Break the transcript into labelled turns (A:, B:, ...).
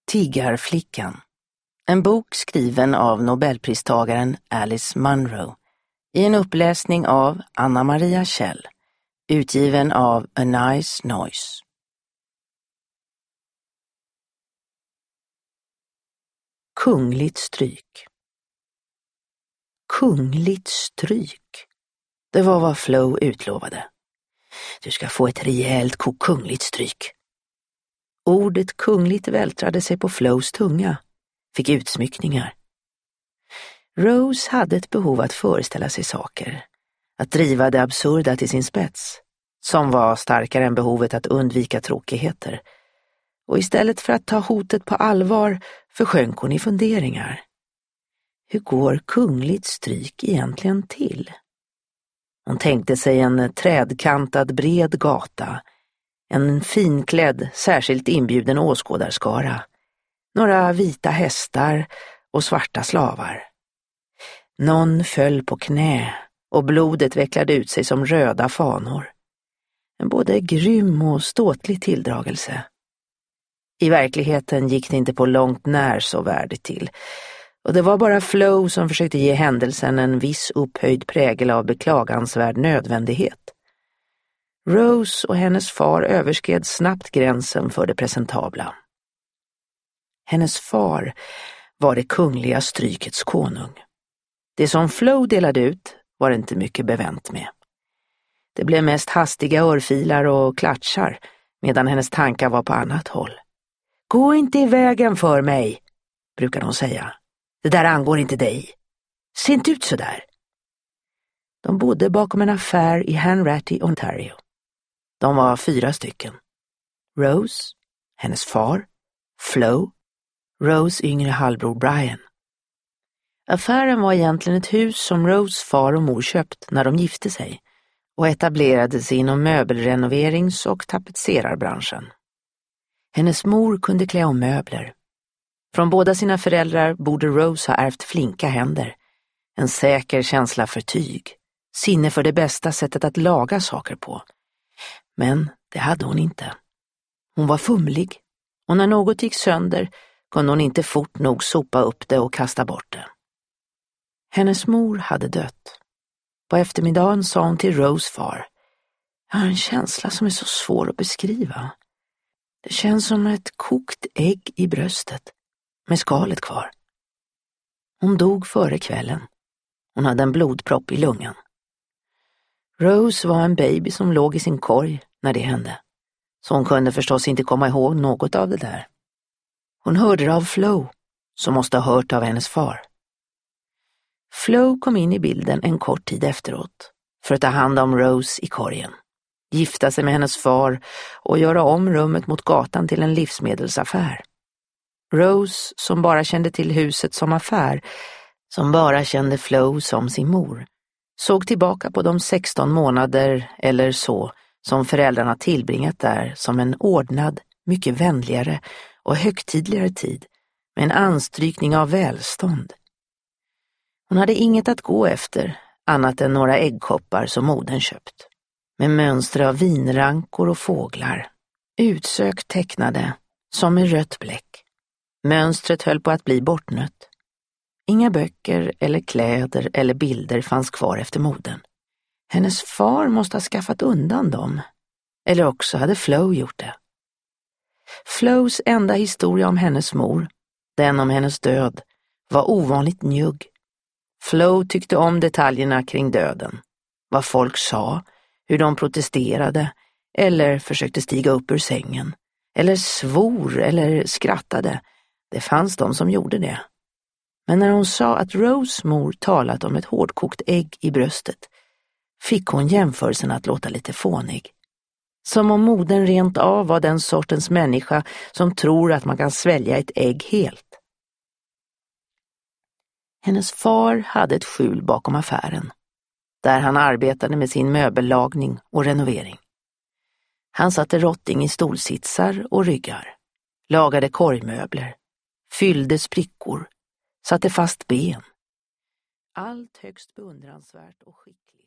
A: Tiggarflickan. En bok skriven av Nobelpristagaren Alice Munro i en uppläsning av Anna Maria Kjell, utgiven av A Nice Noise. Kungligt stryk. Kungligt stryk. Det var vad Flo utlovade. Du ska få ett rejält kungligt stryk. Ordet kungligt vältrade sig på Flows tunga, fick utsmyckningar. Rose hade ett behov att föreställa sig saker, att driva det absurda till sin spets, som var starkare än behovet att undvika tråkigheter. Och istället för att ta hotet på allvar försjönk hon i funderingar. Hur går kungligt stryk egentligen till? Hon tänkte sig en trädkantad bred gata, en finklädd, särskilt inbjuden åskådarskara, några vita hästar och svarta slavar. Någon föll på knä och blodet vecklade ut sig som röda fanor. En både grym och ståtlig tilldragelse. I verkligheten gick det inte på långt när så värdigt till, och det var bara Flo som försökte ge händelsen en viss upphöjd prägel av beklagansvärd nödvändighet. Rose och hennes far överskred snabbt gränsen för det presentabla. Hennes far var det kungliga strykets konung. Det som Flo delade ut var inte mycket bevänt med. Det blev mest hastiga örfilar och klatschar, medan hennes tankar var på annat håll. Gå inte i vägen för mig, brukade hon säga. Det där angår inte dig. Se inte ut så där. De bodde bakom en affär i Hanratty, Ontario. De var 4 stycken. Rose, hennes far, Flo, Rose yngre halvbror Brian. Affären var egentligen ett hus som Rose far och mor köpt när de gifte sig och etablerade sig inom möbelrenoverings- och tapetserarbranschen. Hennes mor kunde klä om möbler. Från båda sina föräldrar borde Rose ha ärvt flinka händer, en säker känsla för tyg, sinne för det bästa sättet att laga saker på. Men det hade hon inte. Hon var fumlig, och när något gick sönder kunde hon inte fort nog sopa upp det och kasta bort det. Hennes mor hade dött. På eftermiddagen sa hon till Rose far: Jag har en känsla som är så svår att beskriva. Det känns som ett kokt ägg i bröstet, med skalet kvar. Hon dog före kvällen. Hon hade en blodpropp i lungan. Rose var en baby som låg i sin korg när det hände, så hon kunde förstås inte komma ihåg något av det där. Hon hörde det av Flo, som måste ha hört av hennes far. Flo kom in i bilden en kort tid efteråt för att ta hand om Rose i korgen, gifta sig med hennes far och göra om rummet mot gatan till en livsmedelsaffär. Rose, som bara kände till huset som affär, som bara kände Flo som sin mor, såg tillbaka på de 16 månader eller så som föräldrarna tillbringat där som en ordnad, mycket vänligare och högtidligare tid med en anstrykning av välstånd. Hon hade inget att gå efter annat än några äggkoppar som modern köpt, med mönster av vinrankor och fåglar, utsökt tecknade som med rött bläck. Mönstret höll på att bli bortnött. Inga böcker eller kläder eller bilder fanns kvar efter modern. Hennes far måste ha skaffat undan dem, eller också hade Flo gjort det. Flows enda historia om hennes mor, den om hennes död, var ovanligt njugg. Flo tyckte om detaljerna kring döden, vad folk sa, hur de protesterade eller försökte stiga upp ur sängen, eller svor eller skrattade. Det fanns de som gjorde det. Men när hon sa att Rose mor talat om ett hårdkokt ägg i bröstet fick hon jämförelsen att låta lite fånig. Som om modern rent av var den sortens människa som tror att man kan svälja ett ägg helt. Hennes far hade ett skjul bakom affären, där han arbetade med sin möbellagning och renovering. Han satte rotting i stolsitsar och ryggar, lagade korgmöbler, fyllde sprickor, satte fast ben. Allt högst beundransvärt och skickligt.